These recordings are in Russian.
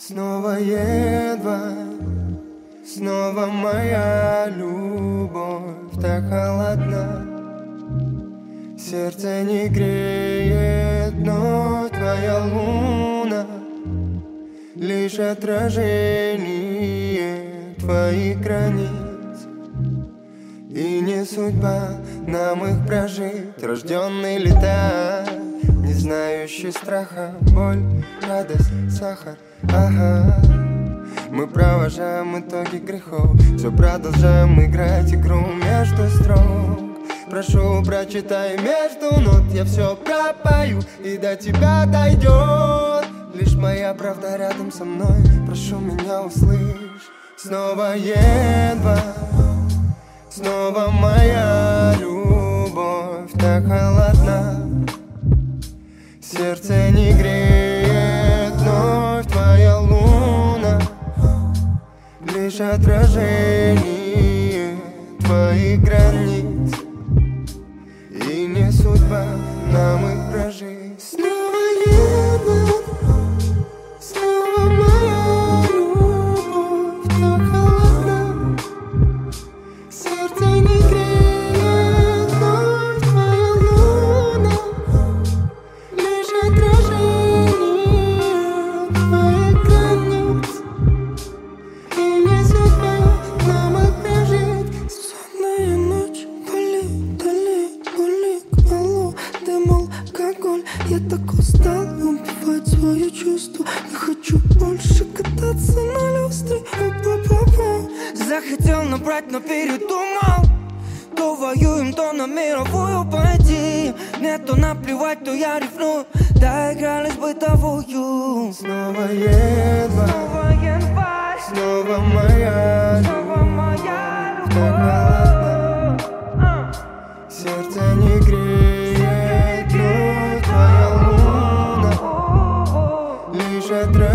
Снова едва, снова моя любовь так холодна. Сердце не греет, но твоя луна лишь отражение твоих границ. И не судьба нам их прожить, рожденный лета, не знающий страха, боль, радость, сахар, ага. Мы провожаем итоги грехов, все продолжаем играть игру между строк. Прошу, прочитай между нот, я все пропою, и до тебя дойдет лишь моя правда рядом со мной. Прошу, меня услышь. Снова едва, снова моя любовь так холодна. Сердце не греет, вновь твоя луна лишь отражение твоих границ. И не судьба нам их прожить. Снова едва, снова моя любовь так холодна. Сердце не греет, вновь твоя луна лишь отражение твоих границ. И не судьба нам их прожить. Сонная ночь, болит, алло, дым, алкоголь. Я так устал убивать свое чувство. Не хочу больше кататься на люстре. Захотел набрать, но передумал. То воюем, то на мировую пойти. Мне то наплевать, то я ревную. Доигрались бытовую. Снова едва, снова моя любовь так холодна. Сердце не греет, но твоя луна лишь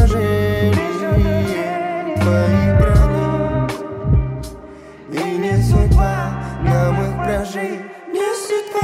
отражение твоих границ. И не судьба нам их прожить. Не судьба.